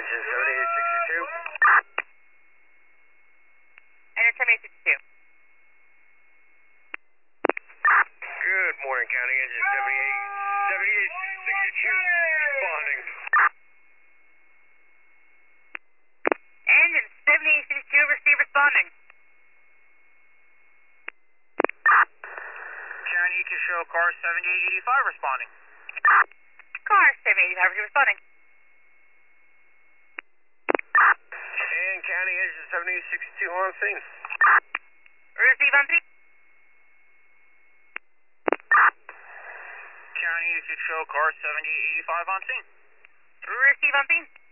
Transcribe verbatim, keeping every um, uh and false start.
Engine seventy-eight sixty-two. Engine seventy-eight sixty-two. Good morning, County Engine seventy-eight, seventy-eight sixty-two, responding. Engine seventy-eight sixty-two, receive responding. County, you can show car seventy-eight eighty-five responding. Car seventy-eight eighty-five, receive responding. And County Engine seventy-eight sixty-two on scene. Receive on scene. County, you can show car seventy-eight eighty-five on scene. Receive on scene.